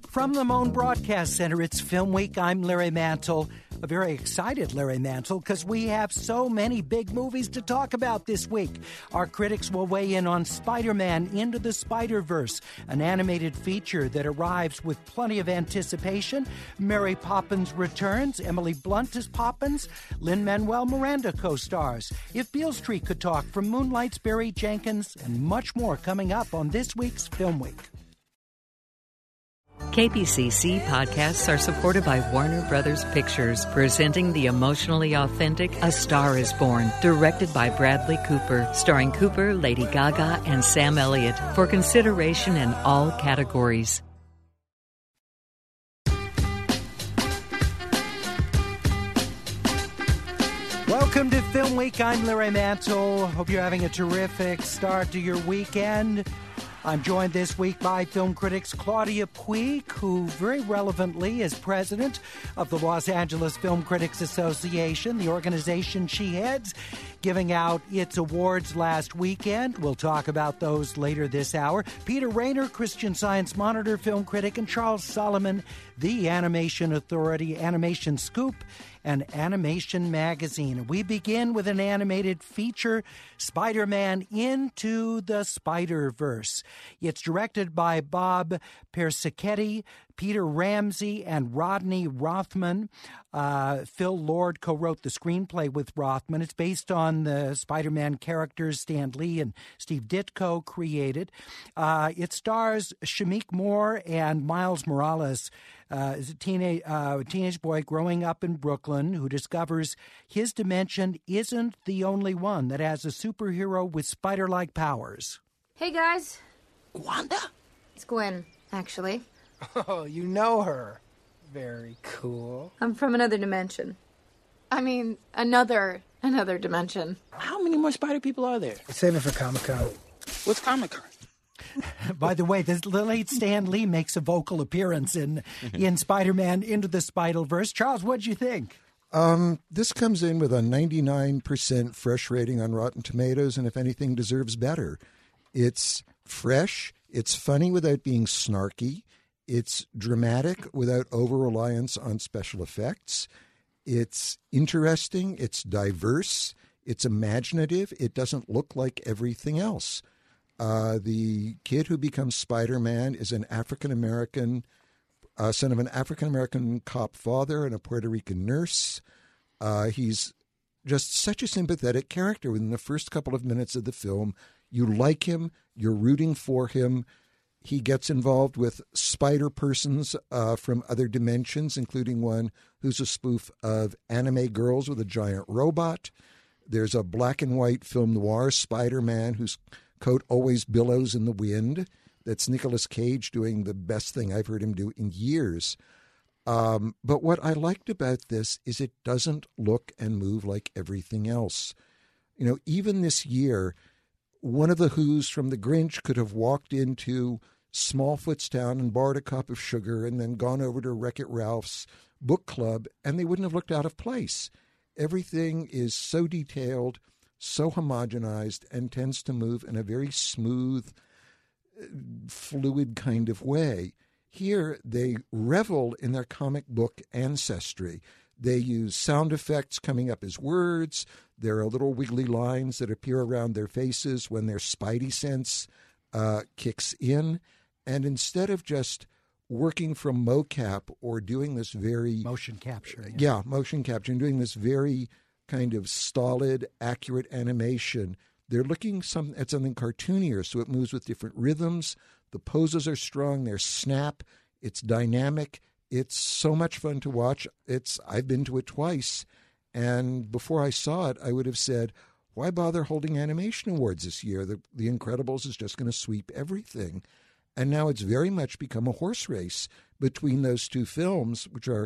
From the Moan Broadcast Center, it's Film Week. I'm Larry Mantle. A very excited Larry Mantle because we have so many big movies to talk about this week. Our critics will weigh in on Spider-Man Into the Spider-Verse, an animated feature that arrives with plenty of anticipation. Mary Poppins returns. Emily Blunt as Poppins. Lin-Manuel Miranda co-stars. If Beale Street Could Talk, from Moonlight's Barry Jenkins, and much more coming up on this week's Film Week. KPCC podcasts are supported by Warner Brothers Pictures, presenting the emotionally authentic A Star is Born, directed by Bradley Cooper, starring Cooper, Lady Gaga, and Sam Elliott, for consideration in all categories. Welcome to Film Week. I'm Larry Mantle. Hope you're having a terrific start to your weekend. I'm joined this week by film critics Claudia Puig, who very relevantly is president of the Los Angeles Film Critics Association, the organization she heads, giving out its awards last weekend. We'll talk about those later this hour. Peter Rayner, Christian Science Monitor film critic, and Charles Solomon, the Animation Authority, Animation Scoop, and Animation Magazine. We begin with an animated feature, Spider-Man Into the Spider-Verse. It's directed by Bob Persichetti, Peter Ramsey, and Rodney Rothman. Phil Lord co-wrote the screenplay with Rothman. It's based on the Spider-Man characters Stan Lee and Steve Ditko created. It stars Shameik Moore and Miles Morales, is a teenage boy growing up in Brooklyn who discovers his dimension isn't the only one that has a superhero with spider-like powers. Hey, guys. Wanda? It's Gwen, actually. Oh, you know her. Very cool. I'm from another dimension. I mean, another dimension. How many more spider people are there? Save it for Comic-Con. What's Comic-Con? By the way, the late Stan Lee makes a vocal appearance in Spider-Man Into the Spider-Verse. Charles, what'd you think? This comes in with a 99% fresh rating on Rotten Tomatoes, and if anything, deserves better. It's fresh. It's funny without being snarky. It's dramatic without over-reliance on special effects. It's interesting. It's diverse. It's imaginative. It doesn't look like everything else. The kid who becomes Spider-Man is an African-American, son of an African-American cop father and a Puerto Rican nurse. He's just such a sympathetic character. Within the first couple of minutes of the film, you like him, you're rooting for him. He gets involved with spider persons from other dimensions, including one who's a spoof of Anime Girls with a giant robot. There's a black and white film noir Spider-Man whose coat always billows in the wind. That's Nicolas Cage doing the best thing I've heard him do in years. But what I liked about this is it doesn't look and move like everything else. You know, even this year, one of the Who's from The Grinch could have walked into Smallfoot's town and borrowed a cup of sugar and then gone over to Wreck-It Ralph's book club, and they wouldn't have looked out of place. Everything is so detailed, so homogenized, and tends to move in a very smooth, fluid kind of way. Here, they revel in their comic book ancestry. They use sound effects coming up as words. There are little wiggly lines that appear around their faces when their spidey sense kicks in. And instead of just working from mocap or doing this very... Motion capture. Yeah, motion capture, and doing this very kind of stolid, accurate animation, they're looking at something cartoonier, so it moves with different rhythms. The poses are strong. They're snap. It's dynamic. It's so much fun to watch. I've been to it twice, and before I saw it, I would have said, why bother holding animation awards this year? The Incredibles is just going to sweep everything. And now it's very much become a horse race between those two films, which are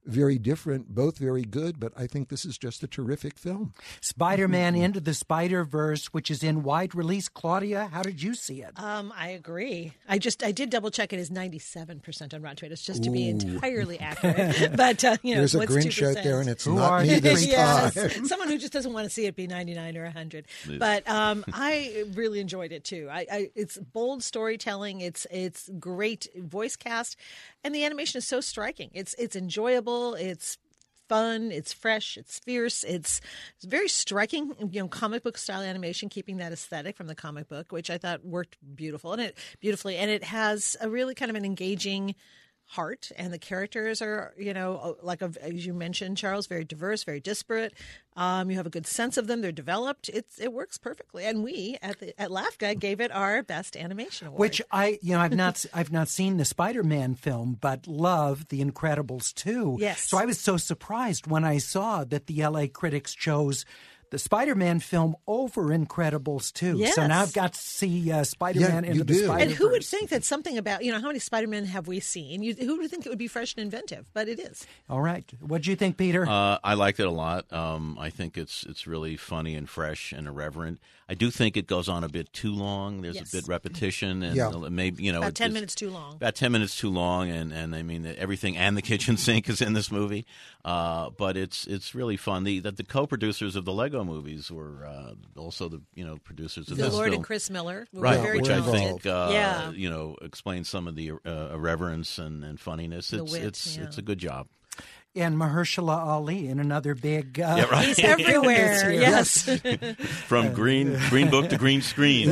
very different, both very good, but I think this is just a terrific film. Spider-Man Into the Spider-Verse, which is in wide release. Claudia, how did you see it? I agree. I did double check. It is 97% on Rotten Tomatoes, just to be entirely accurate. But there's a what's Grinch 2%? out there, and it's Who not are me you? this Yes. time. Someone who just doesn't want to see it be 99 or 100. But I really enjoyed it too. It's bold storytelling. It's great voice cast, and the animation is so striking. It's enjoyable. It's fun. It's fresh. It's fierce. It's very striking. Comic book style animation, keeping that aesthetic from the comic book, which I thought worked beautifully. And it has a really kind of an engaging heart, and the characters are, as you mentioned, Charles, very diverse, very disparate. You have a good sense of them. They're developed. It works perfectly. And we at LAFCA gave it our best animation award. Which I've not seen the Spider-Man film, but love The Incredibles 2. Yes. So I was so surprised when I saw that the LA critics chose the Spider-Man film over Incredibles 2. Yes. So now I've got to see Spider-Man Yeah, Into you the do. Spider-Verse. And who would think that something about, how many Spider-Men have we seen? Who would think it would be fresh and inventive? But it is. All right. What do you think, Peter? I liked it a lot. I think it's really funny and fresh and irreverent. I do think it goes on a bit too long. There's Yes. a bit repetition, and Yeah. maybe About 10 minutes too long. About 10 minutes too long, and I mean everything and the kitchen sink is in this movie. But it's really fun. The co-producers of the Lego movies were also the producers of Phil this Lord film. and Chris Miller. Were Right, very which I talented. think explains some of the irreverence and funniness. The wit, It's a good job. And Mahershala Ali in another big... right. He's everywhere. Yes. From green book to green screen.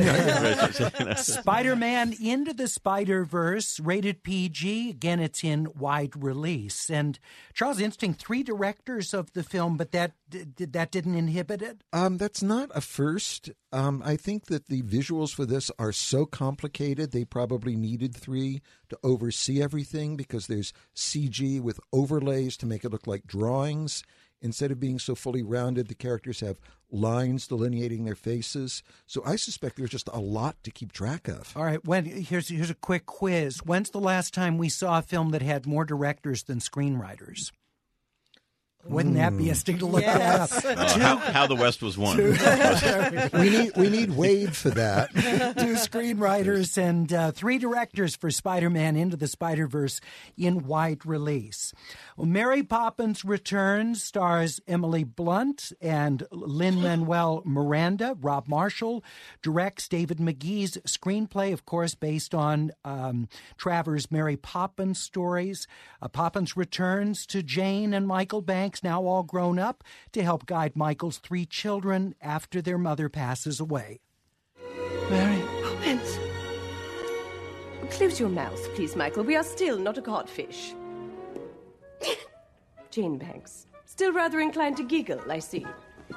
Spider-Man Into the Spider-Verse, rated PG. Again, it's in wide release. And Charles, interesting, 3 directors of the film, but that didn't inhibit it? That's not a first. I think that the visuals for this are so complicated, they probably needed 3 to oversee everything because there's CG with overlays to make it look like drawings. Instead of being so fully rounded, the characters have lines delineating their faces. So I suspect there's just a lot to keep track of. All right, here's a quick quiz. When's the last time we saw a film that had more directors than screenwriters? Wouldn't that be a sting to look Yes. that up? How the West was won. We need Wade for that. 2 screenwriters and 3 directors for Spider-Man Into the Spider-Verse in wide release. Well, Mary Poppins Returns stars Emily Blunt and Lin-Manuel Miranda. Rob Marshall directs. David McGee's screenplay, of course, based on Travers' Mary Poppins stories. Poppins returns to Jane and Michael Banks, now all grown up, to help guide Michael's 3 children after their mother passes away. Mary Poppins. Close your mouth, please, Michael. We are still not a codfish. Jane Banks. Still rather inclined to giggle, I see.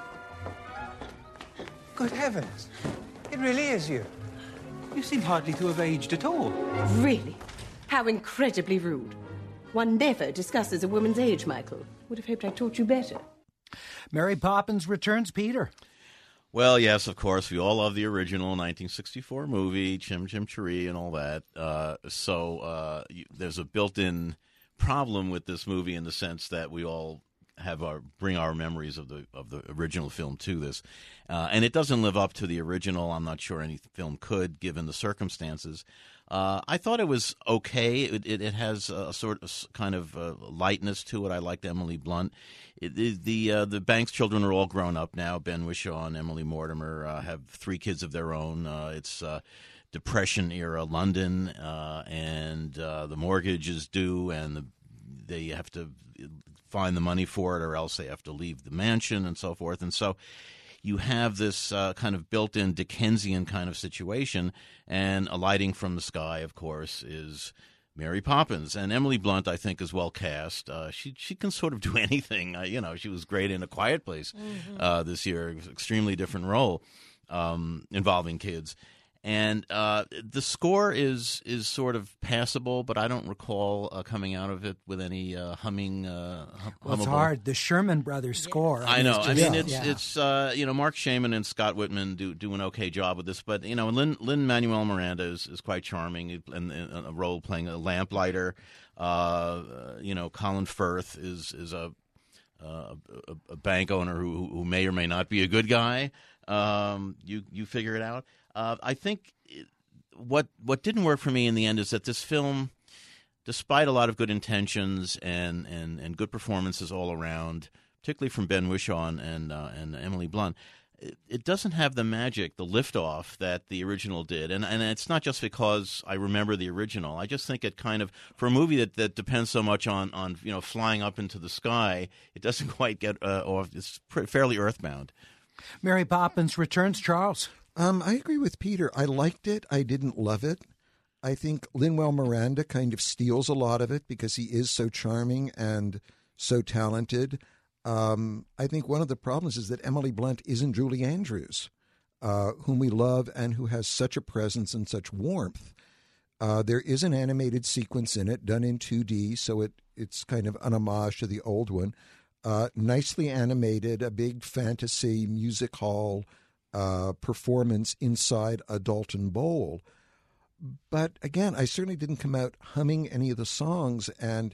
Good heavens. It really is you. You seem hardly to have aged at all. Really? How incredibly rude. One never discusses a woman's age, Michael. Would have hoped I taught you better. Mary Poppins Returns, Peter. Well, yes, of course. We all love the original 1964 movie, Chim Chim Cheree and all that. There's a built-in problem with this movie in the sense that we all bring our memories of the original film to this, and it doesn't live up to the original. I'm not sure any film could, given the circumstances. I thought it was okay. It has a sort of kind of lightness to it. I liked Emily Blunt. The Banks children are all grown up now. Ben Whishaw and Emily Mortimer have 3 kids of their own. It's Depression era London, and the mortgage is due, and they have to find the money for it, or else they have to leave the mansion and so forth. And so you have this kind of built-in Dickensian kind of situation, and alighting from the sky, of course, is Mary Poppins. And Emily Blunt, I think, is well cast. She can sort of do anything. She was great in A Quiet Place this year. Extremely different role involving kids. And the score is sort of passable, but I don't recall coming out of it with any humming. Well, it's hard. The Sherman Brothers score. I know. It's Mark Shaman and Scott Whitman do an okay job with this, but Lin-Manuel Miranda is quite charming, and a role playing a lamplighter. Colin Firth is a bank owner who may or may not be a good guy. You figure it out. I think what didn't work for me in the end is that this film, despite a lot of good intentions and good performances all around, particularly from Ben Whishaw and Emily Blunt, it doesn't have the magic, the liftoff that the original did. And it's not just because I remember the original. I just think it kind of, for a movie that depends so much on flying up into the sky, it doesn't quite get off. It's fairly earthbound. Mary Poppins Returns, Charles. I agree with Peter. I liked it. I didn't love it. I think Lin-Manuel Miranda kind of steals a lot of it because he is so charming and so talented. I think one of the problems is that Emily Blunt isn't Julie Andrews, whom we love and who has such a presence and such warmth. There is an animated sequence in it done in 2D, so it's kind of an homage to the old one. Nicely animated, a big fantasy music hall performance inside a Dalton Bowl. But again, I certainly didn't come out humming any of the songs, and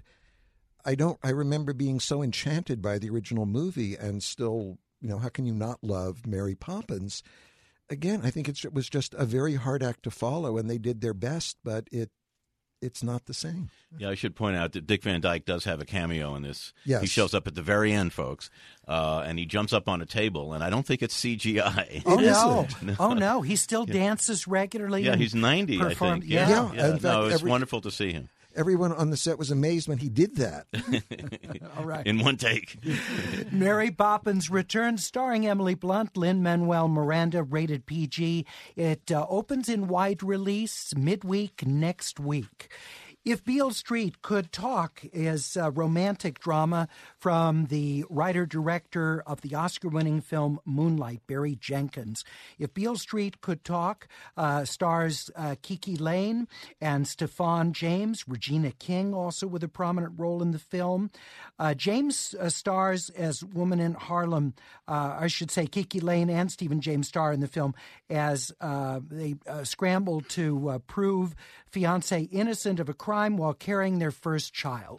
I remember being so enchanted by the original movie, and still, how can you not love Mary Poppins? Again, I think it was just a very hard act to follow, and they did their best, but it's not the same. Yeah, I should point out that Dick Van Dyke does have a cameo in this. Yes. He shows up at the very end, folks, and he jumps up on a table, and I don't think it's CGI. Oh, no. Oh, no. He still dances regularly. Yeah, he's 90, I think. Yeah. In fact, it's wonderful to see him. Everyone on the set was amazed when he did that. All right. In one take. Mary Poppins Returns, starring Emily Blunt, Lin-Manuel Miranda, rated PG. It opens in wide release midweek next week. If Beale Street Could Talk is a romantic drama from the writer-director of the Oscar-winning film Moonlight, Barry Jenkins. If Beale Street Could Talk stars Kiki Lane and Stephan James, Regina King also with a prominent role in the film. James stars as Woman in Harlem. I should say Kiki Lane and Stephen James star in the film as they scramble to prove fiancé innocent of a crime while carrying their first child.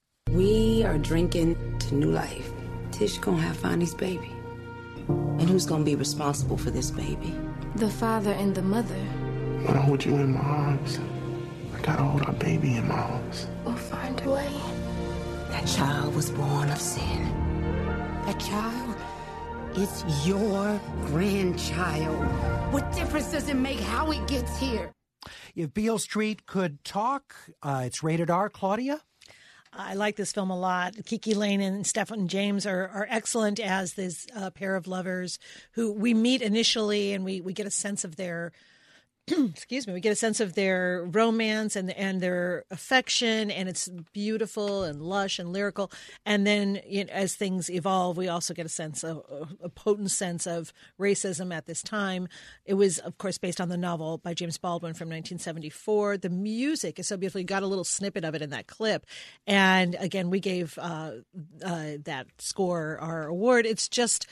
We are drinking to new life. Tish gonna have Fonny's baby. And who's gonna be responsible for this baby? The father and the mother. When I hold you in my arms, I gotta hold our baby in my arms. We'll find a way. That child was born of sin. That child is your grandchild. What difference does it make how it gets here? If Beale Street Could Talk, it's rated R. Claudia? I like this film a lot. Kiki Lane and Stephan James are excellent as this pair of lovers who we meet initially, and we get a sense of their excuse me, we get a sense of their romance and their affection, and it's beautiful and lush and lyrical. And then as things evolve, we also get a potent sense of racism at this time. It was, of course, based on the novel by James Baldwin from 1974. The music is so beautiful. You got a little snippet of it in that clip. And again, we gave that score our award. It's just...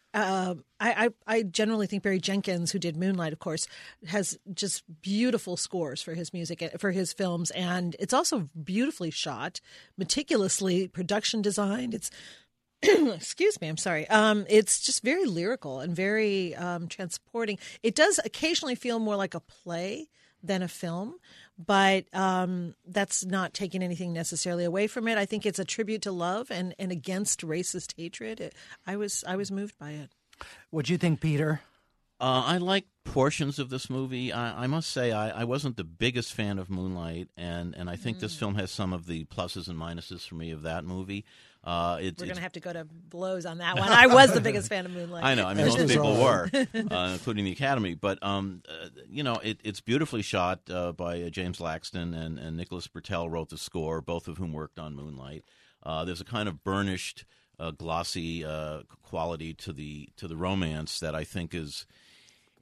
I generally think Barry Jenkins, who did Moonlight, of course, has just beautiful scores for his music, for his films. And it's also beautifully shot, meticulously production designed. It's, excuse me, I'm sorry. It's just very lyrical and very transporting. It does occasionally feel more like a play than a film, but that's not taking anything necessarily away from it. I think it's a tribute to love and against racist hatred. I was moved by it. What'd you think, Peter? I like portions of this movie. I must say I wasn't the biggest fan of Moonlight, and I think this film has some of the pluses and minuses for me of that movie. We're going to have to go to blows on that one. I was the biggest fan of Moonlight. I know. I mean, most people were, including the Academy. But, it's beautifully shot by James Laxton, and Nicholas Britell wrote the score, both of whom worked on Moonlight. There's a kind of burnished, glossy quality to the romance that I think is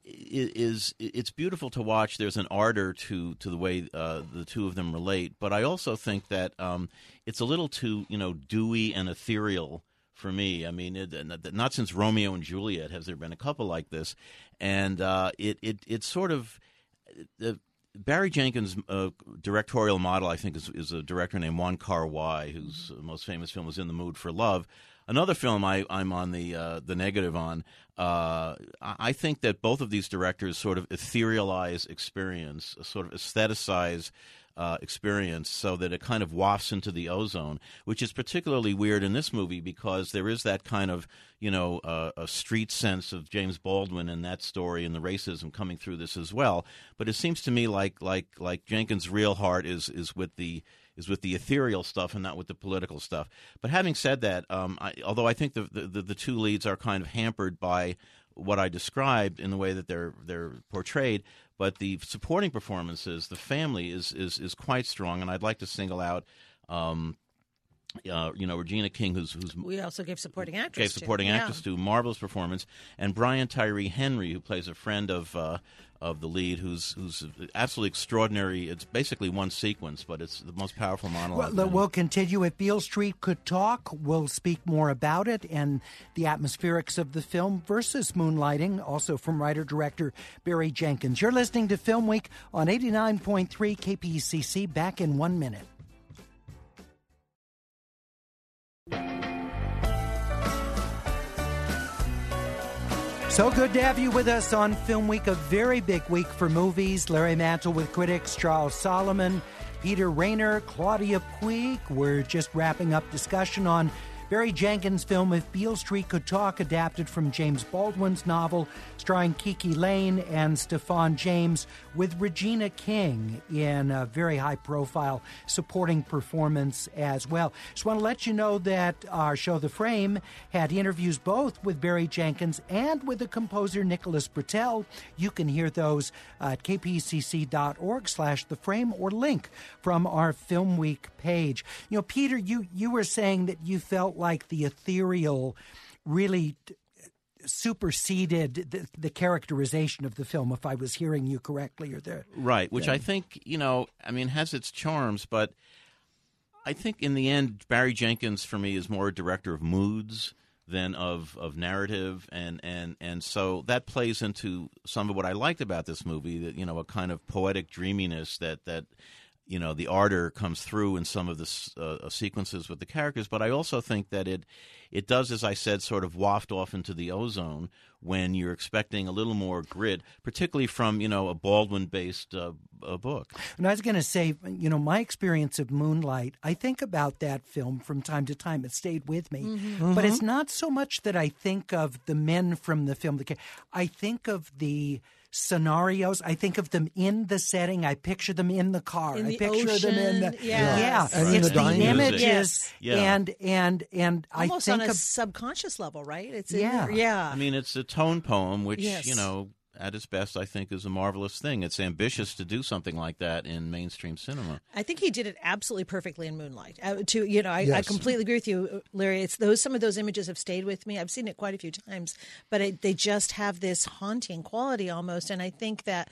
it's beautiful to watch. There's an ardor to the way the two of them relate, but I also think that it's a little too dewy and ethereal for me. I mean, not since Romeo and Juliet has there been a couple like this, and it's sort of Barry Jenkins' directorial model. I think is a director named Wong Kar-wai, whose most famous film was In the Mood for Love. Another film I'm on the negative on. I think that both of these directors sort of etherealize experience, sort of aestheticize experience, so that it kind of wafts into the ozone, which is particularly weird in this movie because there is that kind of a street sense of James Baldwin and that story and the racism coming through this as well. But it seems to me like Jenkins' real heart is with the ethereal stuff and not with the political stuff. But having said that, although I think the two leads are kind of hampered by what I described in the way that they're portrayed, but the supporting performances, the family is quite strong, and I'd like to single out Regina King, who's we also gave supporting actress to marvelous performance, and Brian Tyree Henry, who plays a friend of the lead, who's absolutely extraordinary. It's basically one sequence, but it's the most powerful monologue. Well, we'll continue. If Beale Street Could Talk, we'll speak more about it and the atmospherics of the film versus Moonlighting, also from writer-director Barry Jenkins. You're listening to Film Week on 89.3 KPCC. Back in 1 minute. So good to have you with us on Film Week, a very big week for movies. Larry Mantle with critics Charles Solomon, Peter Rayner, Claudia Puig. We're just wrapping up discussion on Barry Jenkins' film If Beale Street Could Talk, adapted from James Baldwin's novel, starring Kiki Lane and Stephan James, with Regina King in a very high-profile supporting performance as well. Just want to let you know that our show, The Frame, had interviews both with Barry Jenkins and with the composer Nicholas Britell. You can hear those at kpcc.org/theframe or link from our Film Week page. Peter, you were saying that you felt like the ethereal really superseded the characterization of the film, if I was hearing you correctly. Right, which I think, has its charms, but I think in the end, Barry Jenkins, for me, is more a director of moods than of narrative, and so that plays into some of what I liked about this movie, that, a kind of poetic dreaminess that the ardor comes through in some of the sequences with the characters, but I also think that it does, as I said, sort of waft off into the ozone when you're expecting a little more grit, particularly from, a Baldwin-based book. And I was going to say, my experience of Moonlight, I think about that film from time to time. It stayed with me. Mm-hmm. But it's not so much that I think of the men from the film. I think of the scenarios. I think of them in the setting. I picture them in the car. I picture ocean. them in the And it's the images and almost I think on a of subconscious level, right? It's I mean, it's a tone poem, which at its best, I think, is a marvelous thing. It's ambitious to do something like that in mainstream cinema. I think he did it absolutely perfectly in Moonlight. I completely agree with you, Larry. Some of those images have stayed with me. I've seen it quite a few times, but they just have this haunting quality almost. And I think that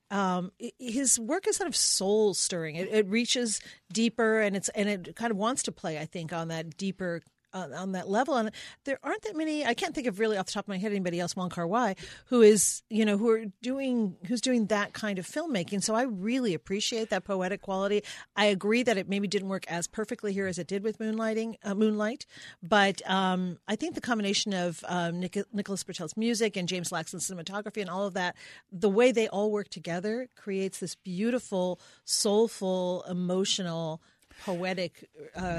his work is sort of soul stirring. It reaches deeper, and it kind of wants to play, I think, on that deeper. On that level, and there aren't that many. I can't think of really off the top of my head anybody else, Wong Kar-wai, who's doing that kind of filmmaking. So I really appreciate that poetic quality. I agree that it maybe didn't work as perfectly here as it did with Moonlight, but I think the combination of Nicholas Britell's music and James Laxton's cinematography and all of that, the way they all work together, creates this beautiful, soulful, emotional, poetic,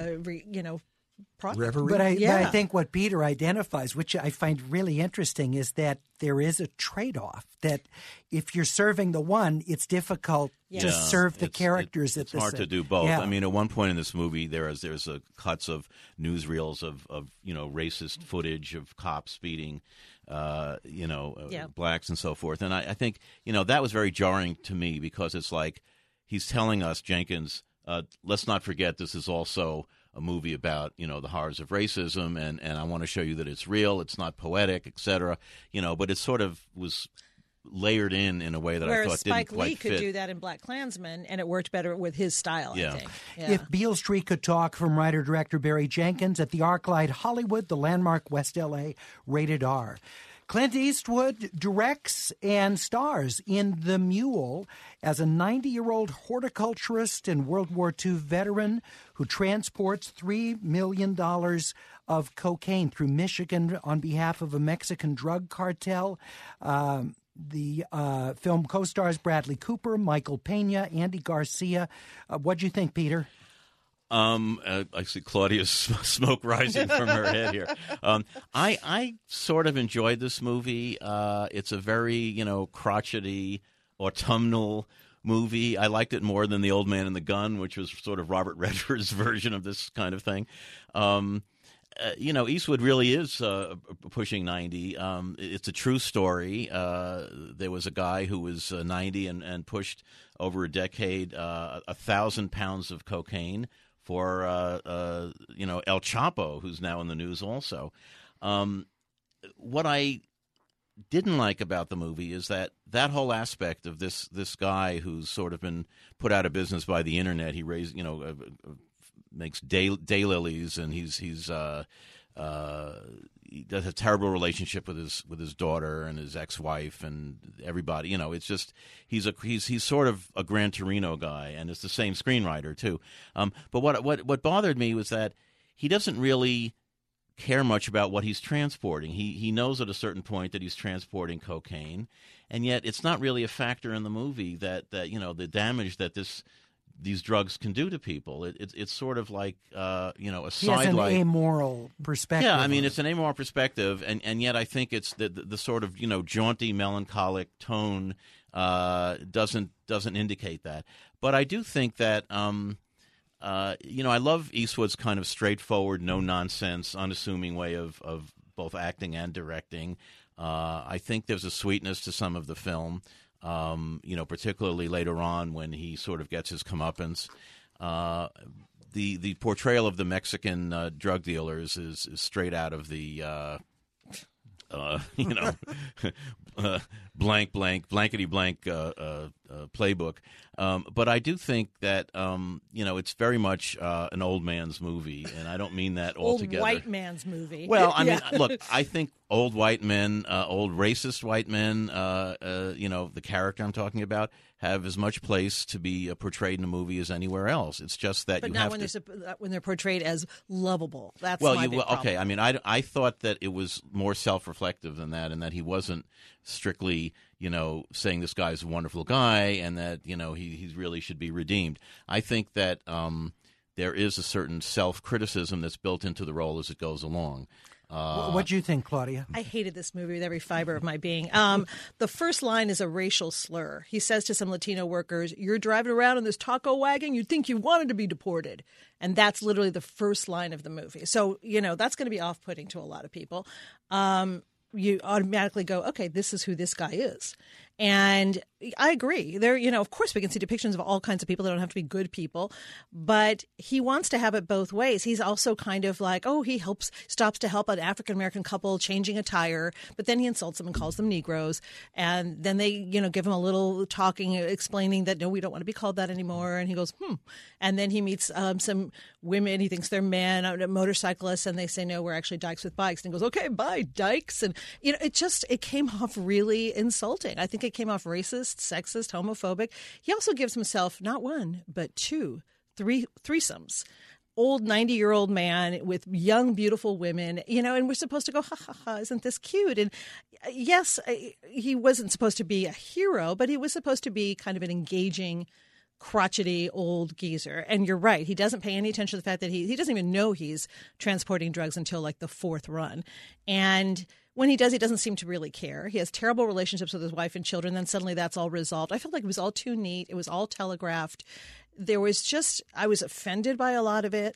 Reverie. But I think what Peter identifies, which I find really interesting, is that there is a trade-off. That if you're serving the one, it's difficult to serve the characters at the same. It's hard to do both. Yeah. I mean, at one point in this movie, there's cuts of newsreels of racist footage of cops beating blacks and so forth. And I think that was very jarring to me, because it's like he's telling us, Jenkins, let's not forget this is also a movie about, the horrors of racism, and I want to show you that it's real, it's not poetic, etc. But it sort of was layered in a way that I thought Spike didn't quite Lee could fit. do that in BlacKkKlansman, and it worked better with his style, Yeah. I think. Yeah. If Beale Street Could Talk from writer-director Barry Jenkins at the ArcLight Hollywood, the landmark West L.A., rated R. Clint Eastwood directs and stars in The Mule as a 90-year-old horticulturist and World War II veteran who transports $3 million of cocaine through Michigan on behalf of a Mexican drug cartel. The film co-stars Bradley Cooper, Michael Pena, Andy Garcia. What'd you think, Peter? I see Claudia's smoke rising from her head here. I sort of enjoyed this movie. It's a very, crotchety, autumnal movie. I liked it more than The Old Man and the Gun, which was sort of Robert Redford's version of this kind of thing. Eastwood really is pushing 90. It's a true story. There was a guy who was 90 and pushed over a decade 1,000 pounds of cocaine for El Chapo, who's now in the news also. What I didn't like about the movie is that whole aspect of this guy who's sort of been put out of business by the internet. He raised, makes daylilies, and he does a terrible relationship with his daughter and his ex-wife and everybody. It's just he's sort of a Gran Torino guy, and it's the same screenwriter too. But what bothered me was that he doesn't really care much about what he's transporting. He knows at a certain point that he's transporting cocaine, and yet it's not really a factor in the movie that the damage that these drugs can do to people. It's sort of like a sidelight. He has an amoral perspective. Yeah, I mean it's an amoral perspective, and yet I think it's the sort of jaunty, melancholic tone doesn't indicate that. But I do think that I love Eastwood's kind of straightforward, no nonsense, unassuming way of both acting and directing. I think there's a sweetness to some of the film. Particularly later on when he sort of gets his comeuppance. The portrayal of the Mexican drug dealers is straight out of the blankety blank playbook. But I do think that it's very much an old man's movie, and I don't mean that altogether. Old white man's movie. Well, I mean, look, I think old white men, old racist white men, the character I'm talking about, have as much place to be portrayed in a movie as anywhere else. It's just that but you not have when they're portrayed as lovable. That's well, my big problem. okay. I mean, I thought that it was more self-reflective than that, and that he wasn't strictly, saying this guy's a wonderful guy, and that he really should be redeemed. I think that there is a certain self-criticism that's built into the role as it goes along. What do you think, Claudia? I hated this movie with every fiber of my being. The first line is a racial slur. He says to some Latino workers, "You're driving around in this taco wagon, you'd think you wanted to be deported." And that's literally the first line of the movie. So, that's going to be off-putting to a lot of people. You automatically go, okay, this is who this guy is. And I agree. There, of course, we can see depictions of all kinds of people. They don't have to be good people, but he wants to have it both ways. He's also kind of like, he stops to help an African-American couple changing a tire, but then he insults them and calls them Negroes. And then they, give him a little talking, explaining that, no, we don't want to be called that anymore. And he goes, And then he meets some women. He thinks they're men, motorcyclists, and they say, no, we're actually dykes with bikes. And he goes, okay, bye, dykes. And, it came off really insulting. I think it came off racist, sexist, homophobic. He also gives himself not one, but three threesomes. Old 90-year-old man with young, beautiful women, and we're supposed to go, ha, ha, ha, isn't this cute? And yes, he wasn't supposed to be a hero, but he was supposed to be kind of an engaging, crotchety old geezer. And you're right. He doesn't pay any attention to the fact that he doesn't even know he's transporting drugs until like the fourth run. And when he does, he doesn't seem to really care. He has terrible relationships with his wife and children. Then suddenly that's all resolved. I felt like it was all too neat. It was all telegraphed. I was offended by a lot of it.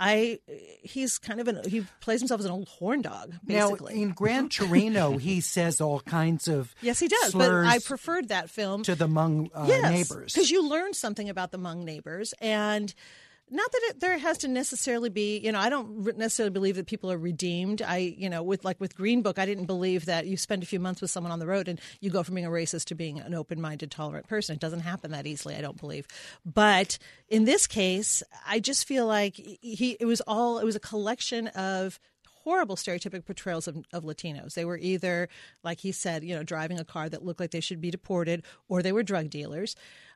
He's kind of he plays himself as an old horn dog, basically. Now, in Gran Torino, he says all kinds of yes, he does. slurs but I preferred that film to the Hmong neighbors. Because you learned something about the Hmong neighbors, and Not that there has to necessarily be, I don't necessarily believe that people are redeemed. With Green Book, I didn't believe that you spend a few months with someone on the road and you go from being a racist to being an open-minded, tolerant person. It doesn't happen that easily, I don't believe. But in this case, I just feel like it was a collection of horrible stereotypic portrayals of Latinos. They were either, like he said, driving a car that looked like they should be deported, or they were drug dealers.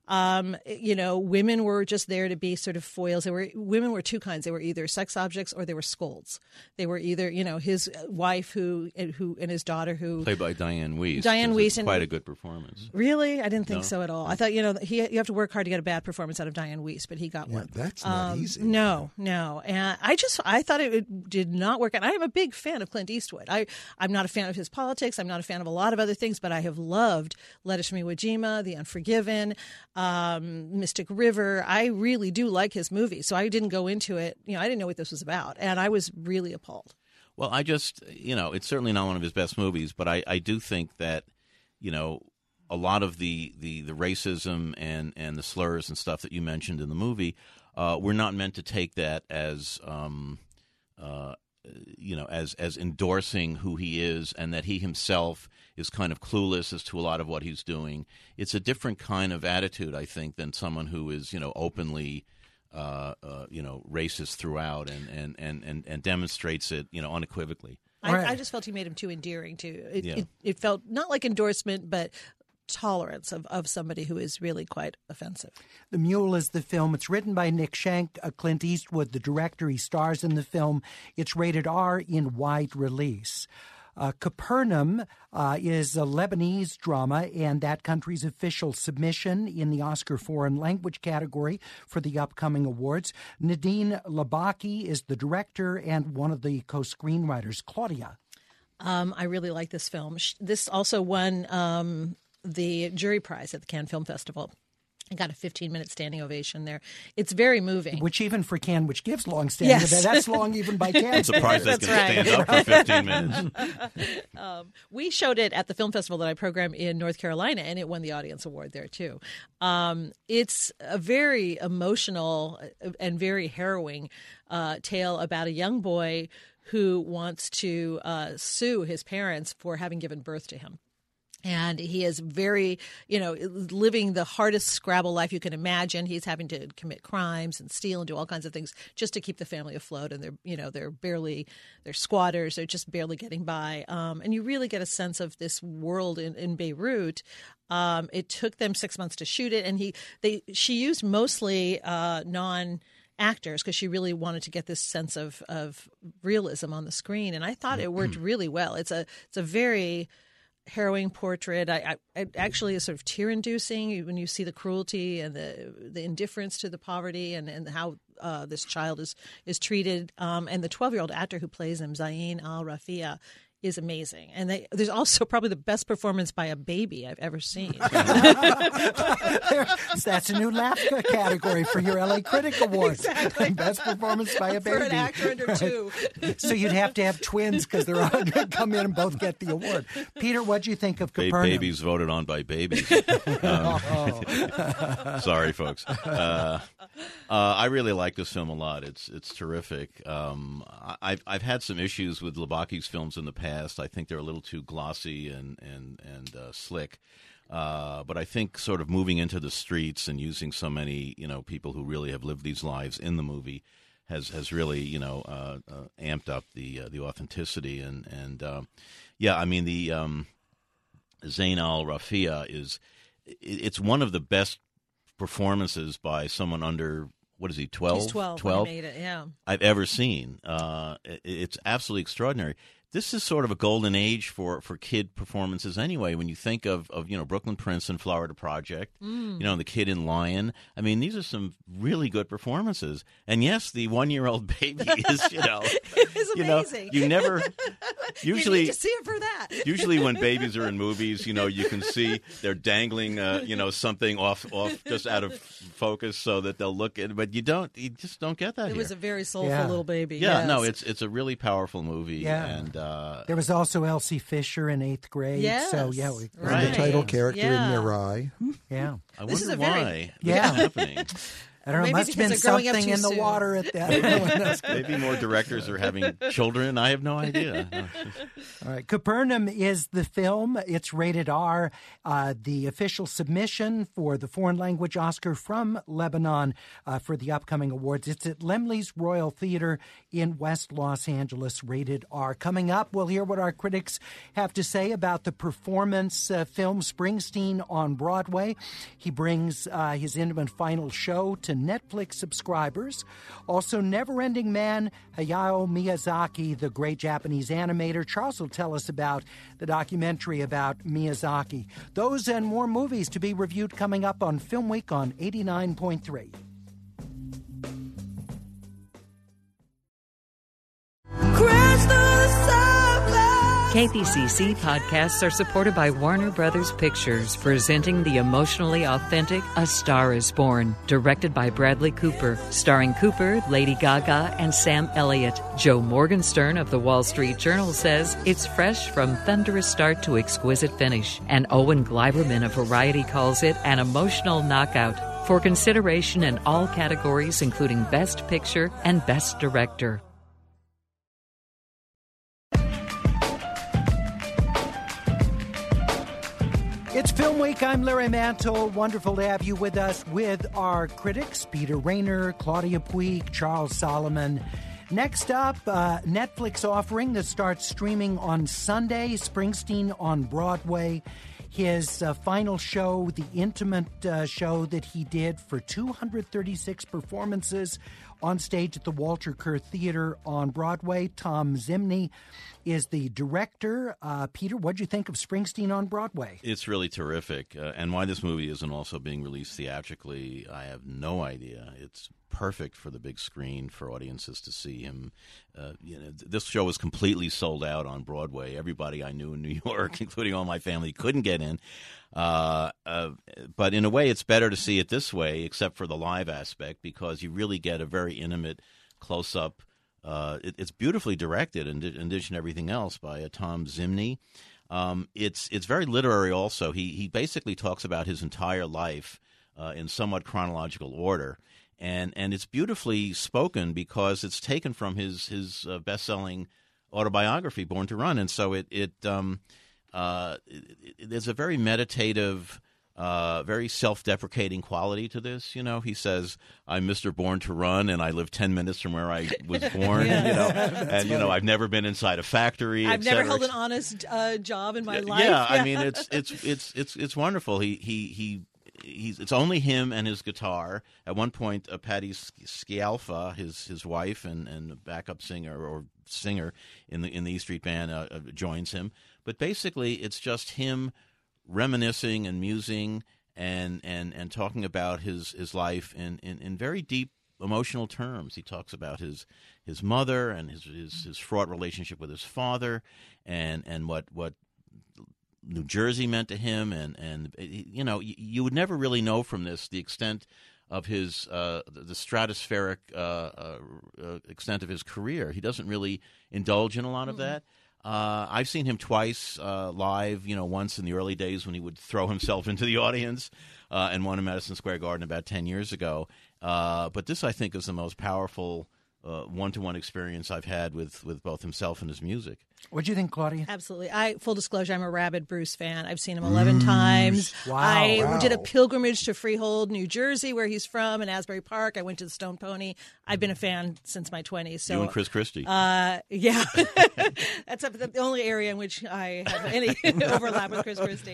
Women were just there to be sort of foils. Women were two kinds. They were either sex objects or they were scolds. They were either, his wife who and his daughter who played by Diane Weiss. Quite a good performance. Really? I didn't think so at all. I thought, you have to work hard to get a bad performance out of Diane Weiss, but he got one. That's not easy. No. And I thought it did not work out. I am a big fan of Clint Eastwood. I'm not a fan of his politics. I'm not a fan of a lot of other things, but I have loved Let Us Iwo Jima, The Unforgiven, Mystic River. I really do like his movies. So I didn't go into it. I didn't know what this was about. And I was really appalled. Well, I just, it's certainly not one of his best movies, but I do think that, a lot of the racism and the slurs and stuff that you mentioned in the movie, we're not meant to take that as, as endorsing who he is, and that he himself is kind of clueless as to a lot of what he's doing. It's a different kind of attitude, I think, than someone who is, openly, racist throughout and demonstrates it, unequivocally. I just felt he made him too endearing, too. It felt not like endorsement, but tolerance of somebody who is really quite offensive. The Mule is the film. It's written by Nick Schenk, Clint Eastwood, the director. He stars in the film. It's rated R in wide release. Capernaum is a Lebanese drama and that country's official submission in the Oscar Foreign Language category for the upcoming awards. Nadine Labaki is the director and one of the co-screenwriters. Claudia. I really like this film. This also won the jury prize at the Cannes Film Festival. I got a 15-minute standing ovation there. It's very moving. Which even for Cannes, which gives long standing, that's long even by Cannes. I'm surprised they can stand up for 15 minutes. We showed it at the film festival that I program in North Carolina, and it won the audience award there, too. It's a very emotional and very harrowing tale about a young boy who wants to sue his parents for having given birth to him. And he is very, living the hardest Scrabble life you can imagine. He's having to commit crimes and steal and do all kinds of things just to keep the family afloat. And they're squatters. They're just barely getting by. And you really get a sense of this world in Beirut. It took them 6 months to shoot it. And she used mostly non-actors because she really wanted to get this sense of realism on the screen. And I thought it worked really well. It's a very harrowing portrait. I actually is sort of tear-inducing when you see the cruelty and the indifference to the poverty and how this child is treated. And the 12-year-old actor who plays him, Zayn Al-Rafia, is amazing. And there's also probably the best performance by a baby I've ever seen. That's a new LAFCA category for your LA Critic Award. Exactly. Best performance by a baby. For an actor under two. So you'd have to have twins because they're all going to come in and both get the award. Peter, what'd you think of Capernaum? Babies voted on by babies. Sorry, folks. I really like this film a lot. It's terrific. I've had some issues with Labaki's films in the past. I think they're a little too glossy and slick. But I think sort of moving into the streets and using so many people who really have lived these lives in the movie has really amped up the authenticity and I mean the Zayn Al-Rafia it's one of the best performances by someone under. What is he, 12? He's 12 when he made it, yeah. I've ever seen. It's absolutely extraordinary. This is sort of a golden age for kid performances anyway. When you think of Brooklyn Prince and Florida Project, and The Kid in Lion. I mean, these are some really good performances. And yes, the 1-year-old baby is it was amazing. You never usually you need to see it for that. Usually when babies are in movies, you can see they're dangling something off just out of focus so that they'll look at it. But you just don't get that. It was a very soulful little baby. Yeah, yes. no, it's a really powerful movie. Yeah. And there was also Elsie Fisher in 8th grade. Yes. So the title character in Mirai. Yeah. I wonder why. What's happening? I don't know. Maybe Must have been because they're growing up something too in the soon. water at that. Maybe more directors are having children. I have no idea. All right. Capernaum is the film. It's rated R. The official submission for the foreign language Oscar from Lebanon for the upcoming awards. It's at Laemmle's Royal Theater in West Los Angeles, rated R. Coming up, we'll hear what our critics have to say about the performance film Springsteen on Broadway. He brings his intimate final show to Netflix subscribers. Also, Never-Ending Man, Hayao Miyazaki, the great Japanese animator. Charles will tell us about the documentary about Miyazaki. Those and more movies to be reviewed coming up on Film Week on 89.3. KPCC podcasts are supported by Warner Brothers Pictures, presenting the emotionally authentic A Star is Born, directed by Bradley Cooper, starring Cooper, Lady Gaga, and Sam Elliott. Joe Morgenstern of the Wall Street Journal says it's fresh from thunderous start to exquisite finish, and Owen Gleiberman of Variety calls it an emotional knockout. For consideration in all categories, including Best Picture and Best Director. It's Film Week. I'm Larry Mantle. Wonderful to have you with us with our critics, Peter Rayner, Claudia Puig, Charles Solomon. Next up, Netflix offering that starts streaming on Sunday, Springsteen on Broadway. His final show, the intimate show that he did for 236 performances on stage at the Walter Kerr Theater on Broadway. Tom Zimney is the director. Peter, what did you think of Springsteen on Broadway? It's really terrific. And why this movie isn't also being released theatrically, I have no idea. It's perfect for the big screen for audiences to see him. This show was completely sold out on Broadway. Everybody I knew in New York, including all my family, couldn't get in. But in a way, it's better to see it this way, except for the live aspect, because you really get a very intimate close-up. It's beautifully directed, in addition to everything else, by Tom Zimney. It's very literary also. He basically talks about his entire life in somewhat chronological order. And it's beautifully spoken because it's taken from his best-selling autobiography, Born to Run. And so there's a very meditative, very self-deprecating quality to this. You know, he says, "I'm Mr. Born to Run, and I live 10 minutes from where I was born." And I've never been inside a factory. I've never held an honest job in my life. Yeah, I mean, it's wonderful. It's only him and his guitar. At one point, Patti Scialfa, his wife and backup singer in the E Street Band, joins him. But basically, it's just him reminiscing and musing and talking about his life in very deep emotional terms. He talks about his mother and his fraught relationship with his father and what New Jersey meant to him, and you would never really know from this the extent of his the stratospheric extent of his career. He doesn't really indulge in a lot of that. I've seen him twice live. Once in the early days when he would throw himself into the audience, and one in Madison Square Garden about 10 years ago. But this, I think, is the most powerful one-to-one experience I've had with both himself and his music. What do you think, Claudia? Absolutely. Full disclosure, I'm a rabid Bruce fan. I've seen him 11 times. Wow. I did a pilgrimage to Freehold, New Jersey, where he's from, in Asbury Park. I went to the Stone Pony. I've been a fan since my 20s. So, you and Chris Christie. Yeah. That's the only area in which I have any overlap with Chris Christie.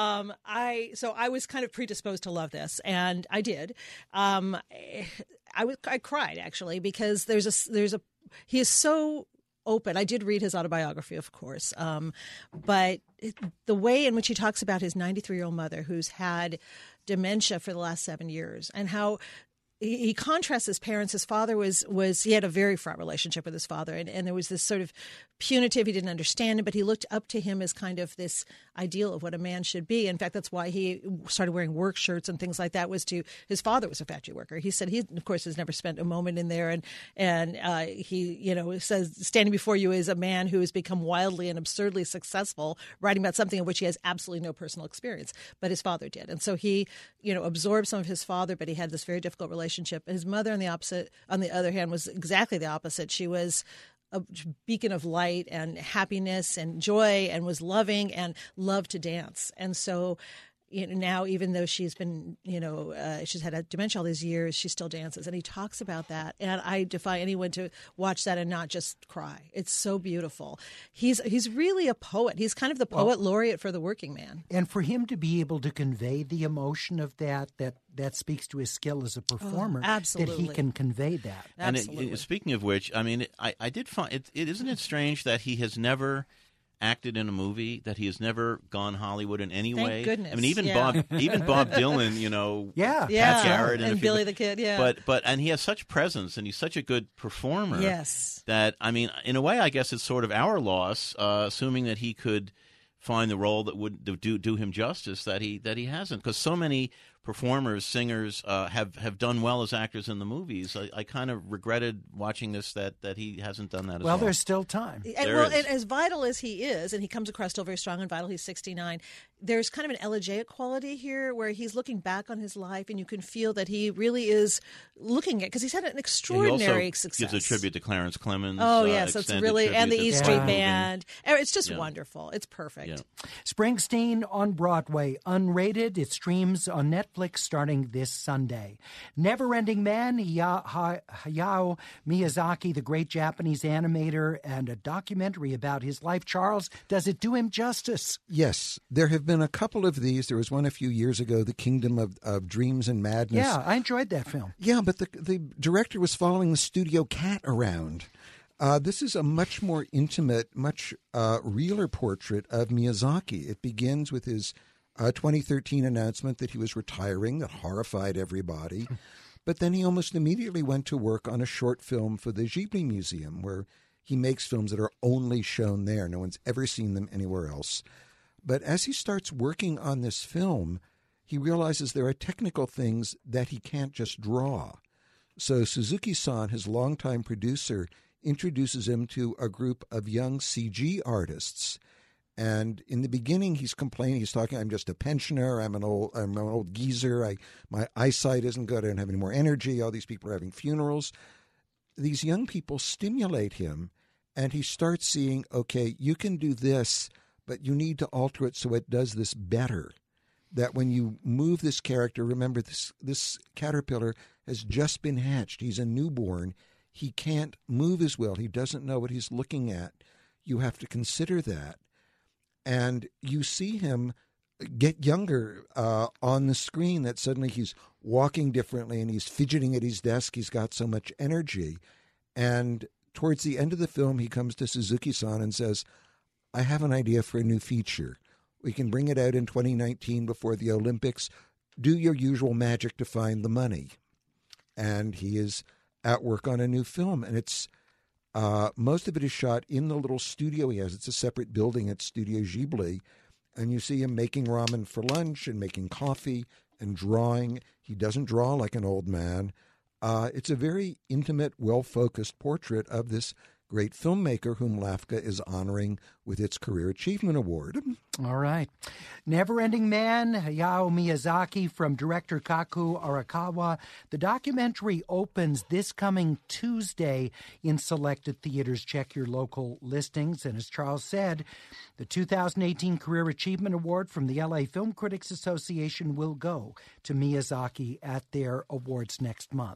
I was kind of predisposed to love this, and I did. I cried, actually, because he is so open. I did read his autobiography, of course, but the way in which he talks about his 93-year-old mother who's had dementia for the last 7 years, and how he contrasts his parents. His father he had a very fraught relationship with his father, and there was this sort of punitive, he didn't understand him, but he looked up to him as kind of this ideal of what a man should be. In fact, that's why he started wearing work shirts and things like that, his father was a factory worker. He said he, of course, has never spent a moment in there, and he, says, standing before you is a man who has become wildly and absurdly successful, writing about something of which he has absolutely no personal experience, but his father did. And so he, absorbed some of his father, but he had this very difficult relationship relationship. His mother, on the other hand, was exactly the opposite. She was a beacon of light and happiness and joy, and was loving and loved to dance. And so, now, even though she's been, she's had a dementia all these years, she still dances. And he talks about that. And I defy anyone to watch that and not just cry. It's so beautiful. He's really a poet. He's kind of the poet laureate for the working man. And for him to be able to convey the emotion of that speaks to his skill as a performer. Absolutely. That he can convey that. Absolutely. And speaking of which, I mean, I did find it. Isn't it strange that he has never acted in a movie, that he has never gone Hollywood in any way? Thank goodness. I mean, even Bob Dylan, yeah, Pat Garrett, and Billy the Kid, yeah. But and he has such presence, and he's such a good performer. Yes. That, I mean, in a way, I guess it's sort of our loss, assuming that he could find the role that would do him justice, that he hasn't, because so many performers, singers have done well as actors in the movies. I kind of regretted watching this that he hasn't done that as well. Well, there's still time. And as vital as he is, and he comes across still very strong and vital, he's 69, there's kind of an elegiac quality here where he's looking back on his life, and you can feel that he really is looking at, because he's had an extraordinary success. Gives a tribute to Clarence Clemens. Oh, yes, it's really, and the E Street Band. It's just Yeah. wonderful. It's perfect. Yeah. Springsteen on Broadway, unrated. It streams on Netflix starting this Sunday. Never-Ending Man, Hayao Miyazaki, the great Japanese animator, and a documentary about his life. Charles, does it do him justice? Yes. There have been a couple of these. There was one a few years ago, The Kingdom of Dreams and Madness. Yeah, I enjoyed that film. Yeah, but the director was following the studio cat around. This is a much more intimate, much realer portrait of Miyazaki. It begins with his 2013 announcement that he was retiring, that horrified everybody. But then he almost immediately went to work on a short film for the Ghibli Museum, where he makes films that are only shown there. No one's ever seen them anywhere else. But as he starts working on this film, he realizes there are technical things that he can't just draw. So Suzuki-san, his longtime producer, introduces him to a group of young CG artists. And in the beginning, he's complaining. He's talking, I'm just a pensioner. I'm an old geezer. My eyesight isn't good. I don't have any more energy. All these people are having funerals. These young people stimulate him, and he starts seeing, okay, you can do this, but you need to alter it so it does this better. That when you move this character, remember this caterpillar has just been hatched. He's a newborn. He can't move as well. He doesn't know what he's looking at. You have to consider that. And you see him get younger on the screen, that suddenly he's walking differently and he's fidgeting at his desk. He's got so much energy. And towards the end of the film, he comes to Suzuki-san and says, I have an idea for a new feature. We can bring it out in 2019 before the Olympics. Do your usual magic to find the money. And he is at work on a new film. And it's most of it is shot in the little studio he has. It's a separate building at Studio Ghibli. And you see him making ramen for lunch and making coffee and drawing. He doesn't draw like an old man. It's a very intimate, well-focused portrait of this great filmmaker whom LAFCA is honoring with its Career Achievement Award. All right. Never-Ending Man, Hayao Miyazaki, from director Kaku Arakawa. The documentary opens this coming Tuesday in selected theaters. Check your local listings. And as Charles said, the 2018 Career Achievement Award from the LA Film Critics Association will go to Miyazaki at their awards next month.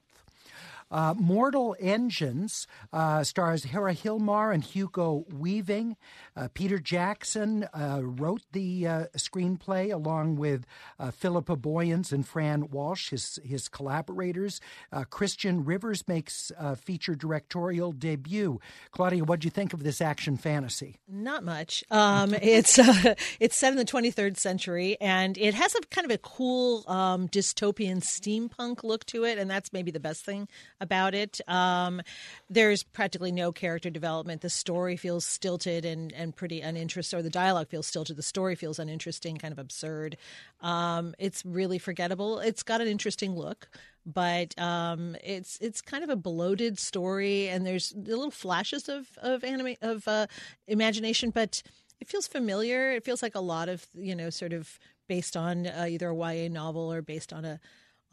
Mortal Engines stars Hera Hilmar and Hugo Weaving. Peter Jackson wrote the screenplay along with Philippa Boyens and Fran Walsh, his collaborators. Christian Rivers makes a feature directorial debut. Claudia, what do you think of this action fantasy? Not much. It's set in the 23rd century, and it has a kind of a cool dystopian steampunk look to it, and that's maybe the best thing about it. There's practically no character development. The story feels stilted and pretty uninteresting, or the dialogue feels stilted. The story feels uninteresting, kind of absurd. It's really forgettable. It's got an interesting look, but it's kind of a bloated story, and there's little flashes of imagination, but it feels familiar. It feels like a lot of, sort of based on either a YA novel or based on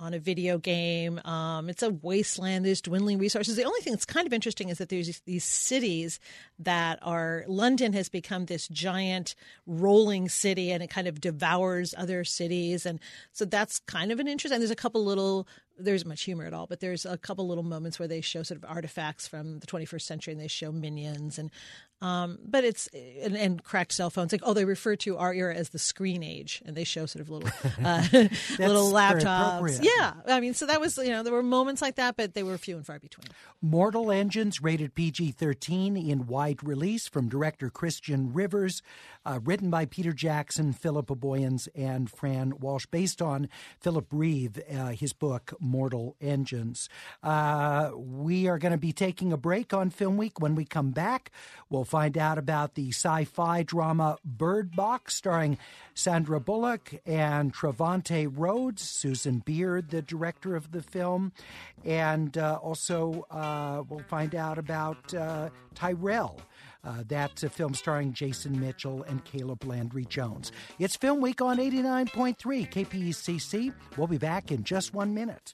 on a video game. It's a wasteland. There's dwindling resources. The only thing that's kind of interesting is that there's these cities that are – London has become this giant rolling city, and it kind of devours other cities. And so that's kind of an interest. And there's a couple little – there isn't much humor at all, but there's a couple little moments where they show sort of artifacts from the 21st century, and they show minions and but it's and cracked cell phones. Like, they refer to our era as the screen age, and they show sort of little little laptops. Yeah, I mean, so that was there were moments like that, but they were few and far between. Mortal Engines, rated PG-13 in wide release from director Christian Rivers, written by Peter Jackson, Philippa Boyens, and Fran Walsh, based on Philip Reeve, his book Mortal Engines. We are going to be taking a break on Film Week. When we come back, we'll find out about the sci-fi drama Bird Box, starring Sandra Bullock and Trevante Rhodes, Susan Beard, the director of the film, and also we'll find out about Tyrell. That's a film starring Jason Mitchell and Caleb Landry Jones. It's Film Week on 89.3 KPECC. We'll be back in just 1 minute.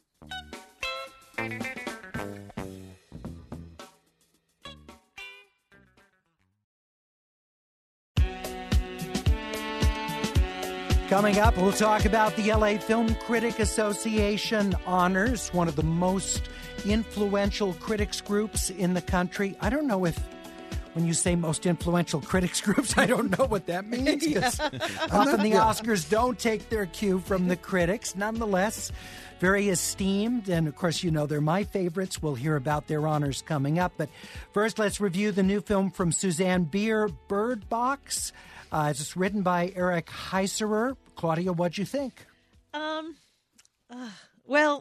Coming up, we'll talk about the LA Film Critic Association honors, one of the most influential critics groups in the country. I don't know if when you say most influential critics groups, I don't know what that means, because often the Oscars don't take their cue from the critics. Nonetheless, very esteemed, and of course, they're my favorites. We'll hear about their honors coming up. But first, let's review the new film from Suzanne Bier, Bird Box. It's written by Eric Heiserer. Claudia, what'd you think? Well,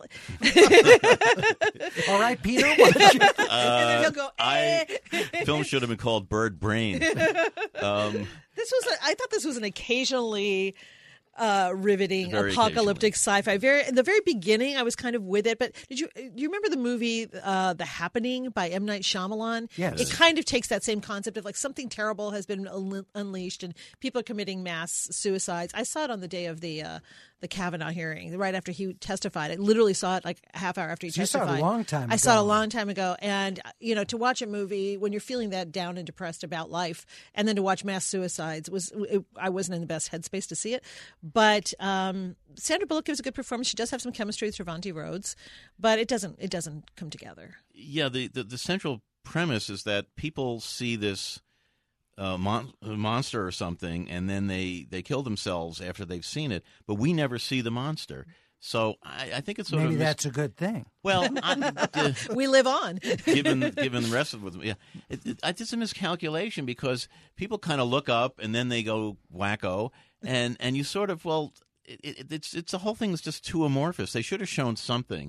all right, Peter, what did you think? And then he'll go, Film should have been called Bird Brain. I thought this was an occasionally riveting, apocalyptic sci-fi. In the very beginning, I was kind of with it. But do you remember the movie The Happening by M. Night Shyamalan? Yes. It kind of takes that same concept of like something terrible has been unleashed and people are committing mass suicides. I saw it on the day of the Kavanaugh hearing, right after he testified. I literally saw it like a half hour after he testified. You saw it a long time ago. I saw it a long time ago. And, to watch a movie when you're feeling that down and depressed about life, and then to watch mass suicides, I wasn't in the best headspace to see it. But Sandra Bullock gives a good performance. She does have some chemistry with Trevante Rhodes, but it doesn't come together. Yeah, the central premise is that people see this monster or something, and then they kill themselves after they've seen it, but we never see the monster. So I think it's maybe that's a good thing. Well, we live on. given the rest of them, it's a miscalculation, because people kind of look up and then they go wacko, and you sort of it's the whole thing is just too amorphous. They should have shown something.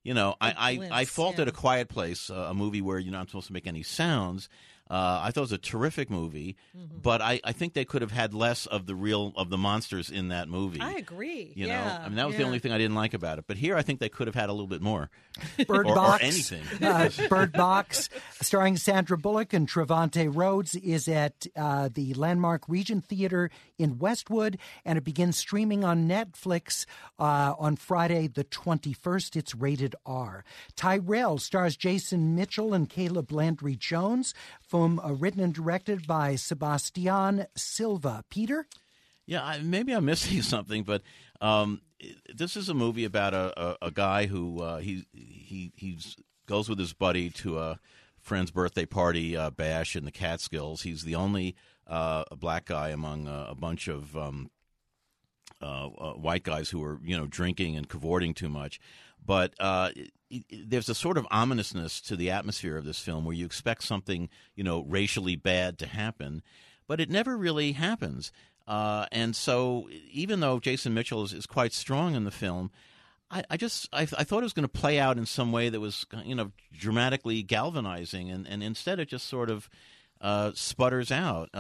I faulted A Quiet Place, a movie where you're not supposed to make any sounds. I thought it was a terrific movie, but I think they could have had less of the monsters in that movie. I agree. I mean, that was the only thing I didn't like about it. But here, I think they could have had a little bit more, Bird or Box, anything. Bird Box, starring Sandra Bullock and Trevante Rhodes, is at the Landmark Regent Theater in Westwood, and it begins streaming on Netflix on Friday the 21st. It's rated R. Tyrell stars Jason Mitchell and Caleb Landry Jones. Film written and directed by Sebastian Silva. Peter? Yeah, maybe I'm missing something, but this is a movie about a guy who he goes with his buddy to a friend's birthday party bash in the Catskills. He's the only black guy among a bunch of white guys who are drinking and cavorting too much. But there's a sort of ominousness to the atmosphere of this film where you expect something, racially bad to happen, but it never really happens. And so even though Jason Mitchell is quite strong in the film, I thought it was going to play out in some way that was, dramatically galvanizing, and instead it just sort of sputters out.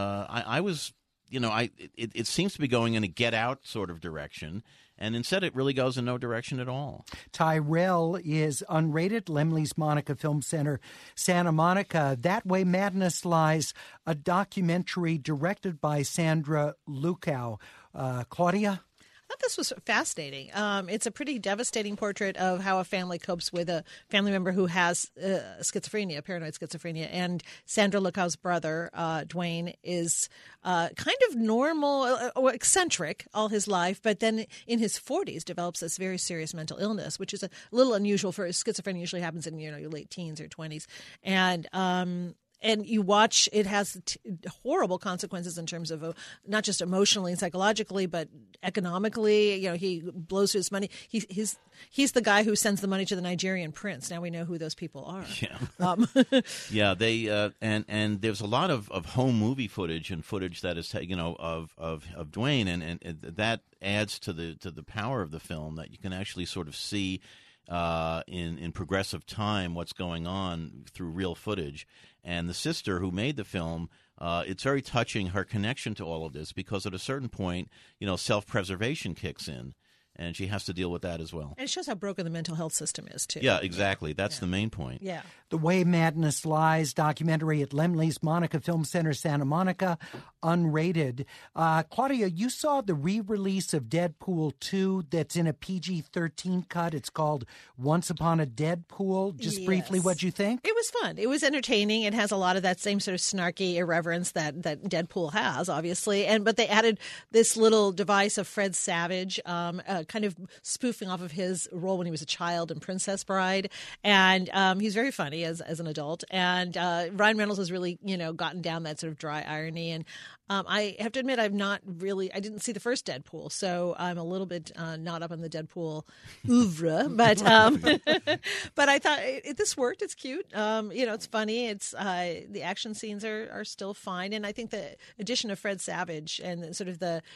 It seems to be going in a Get Out sort of direction, and instead it really goes in no direction at all. Tyrell is unrated. Lemley's Monica Film Center, Santa Monica. That Way Madness Lies, a documentary directed by Sandra Lukow. Claudia? thought this was fascinating. It's a pretty devastating portrait of how a family copes with a family member who has schizophrenia, paranoid schizophrenia. And Sandra Lucow's brother, Dwayne, is kind of normal, or eccentric all his life, but then in his 40s develops this very serious mental illness, which is a little unusual for schizophrenia. Usually happens in your late teens or 20s, and you watch, it has horrible consequences in terms of not just emotionally and psychologically, but economically. He blows through his money. He's the guy who sends the money to the Nigerian prince. Now we know who those people are. Yeah, yeah. They and there's a lot of home movie footage and footage that is of Dwayne, and that adds to the power of the film, that you can actually sort of see in progressive time what's going on through real footage. And the sister who made the film, it's very touching, her connection to all of this, because at a certain point, self-preservation kicks in, and she has to deal with that as well. And it shows how broken the mental health system is, too. Yeah, exactly. That's the main point. Yeah. The Way Madness Lies documentary at Laemmle's Monica Film Center, Santa Monica, unrated. Claudia, you saw the re-release of Deadpool 2 that's in a PG-13 cut. It's called Once Upon a Deadpool. Just briefly, what'd you think? It was fun. It was entertaining. It has a lot of that same sort of snarky irreverence that Deadpool has, obviously. But they added this little device of Fred Savage, kind of spoofing off of his role when he was a child in Princess Bride. And he's very funny as an adult. And Ryan Reynolds has really, gotten down that sort of dry irony. And I have to admit, I didn't see the first Deadpool, so I'm a little bit not up on the Deadpool oeuvre. But but I thought this worked. It's cute. It's funny. It's the action scenes are still fine. And I think the addition of Fred Savage and sort of the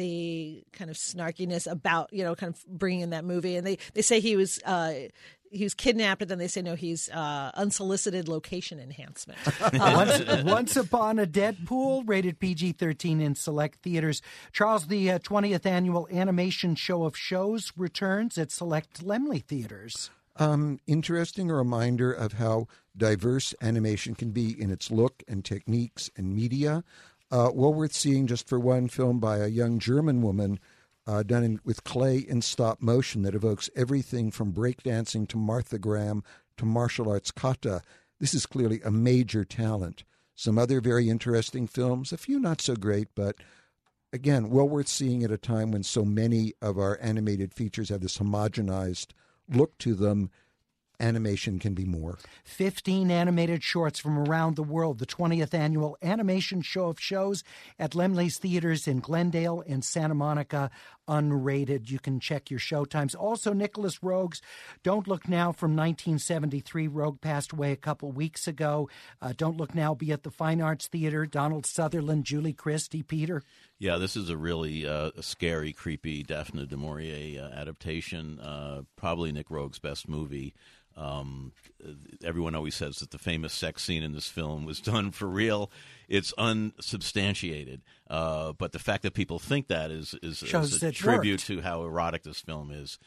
kind of snarkiness about, kind of bringing in that movie. And they say he was kidnapped, and then they say, no, he's unsolicited location enhancement. Once Upon a Deadpool, rated PG-13 in select theaters. Charles, the 20th annual Animation Show of Shows returns at select Laemmle theaters. Interesting reminder of how diverse animation can be in its look and techniques and media. Well worth seeing just for one film by a young German woman done with clay and stop motion that evokes everything from breakdancing to Martha Graham to martial arts kata. This is clearly a major talent. Some other very interesting films, a few not so great, but again, well worth seeing at a time when so many of our animated features have this homogenized look to them. Animation can be more. 15 animated shorts from around the world. The 20th annual Animation Show of Shows at Laemmle's theaters in Glendale and Santa Monica, unrated. You can check your show times. Also, Nicholas Roeg's Don't Look Now from 1973. Roeg passed away a couple weeks ago. Don't Look Now be at the Fine Arts Theater. Donald Sutherland, Julie Christie, Peter. Yeah, this is a really a scary, creepy Daphne du Maurier adaptation. Probably Nick Roeg's best movie. Everyone always says that the famous sex scene in this film was done for real. It's unsubstantiated, but the fact that people think that is a tribute to how erotic this film is.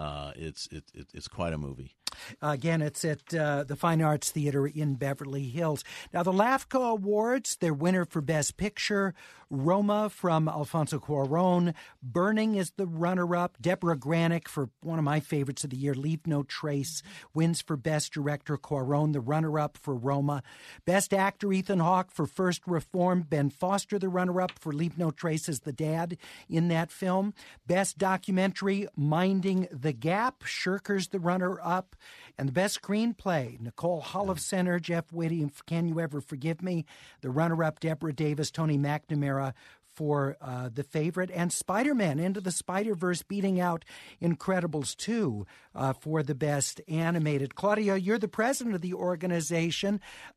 It's quite a movie. Again, it's at the Fine Arts Theater in Beverly Hills. Now, the LAFCA Awards, their winner for Best Picture, Roma from Alfonso Cuarón. Burning is the runner-up. Deborah Granick for one of my favorites of the year, Leave No Trace, wins for Best Director. Cuarón, the runner-up for Roma. Best Actor, Ethan Hawke for First Reform. Ben Foster, the runner-up for Leave No Trace, as the dad in that film. Best Documentary, Minding the Gap. Shirker's the runner-up. And the best screenplay, Nicole Holofcener, Jeff Whitty, Can You Ever Forgive Me? The runner-up, Deborah Davis, Tony McNamara for The Favorite, and Spider-Man Into the Spider-Verse beating out Incredibles 2 for the best animated. Claudia, you're the president of the organization.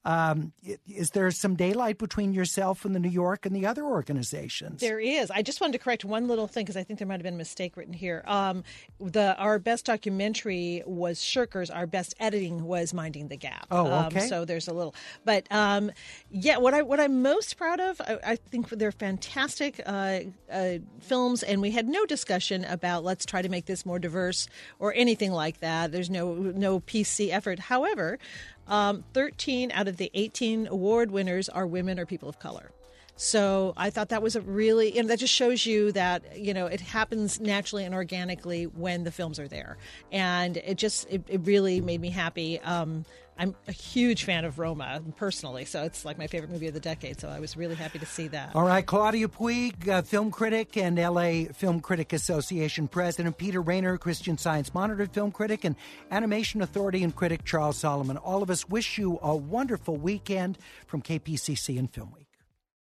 Is there some daylight between yourself and the New York and the other organizations? There is. I just wanted to correct one little thing because I think there might have been a mistake written here. Our best documentary was Shirkers. Our best editing was Minding the Gap. Oh, okay. So there's a little. But, what I'm most proud of, I think they're fantastic films, and we had no discussion about let's try to make this more diverse or anything like that. There's no PC effort. However, 13 out of the 18 award winners are women or people of color. So I thought that was and that just shows you that, it happens naturally and organically when the films are there. And it really made me happy. I'm a huge fan of Roma personally, so it's like my favorite movie of the decade, so I was really happy to see that. All right, Claudia Puig, film critic and LA Film Critic Association president, Peter Rayner, Christian Science Monitor film critic, and Animation Authority and critic Charles Solomon. All of us wish you a wonderful weekend from KPCC and Film Week.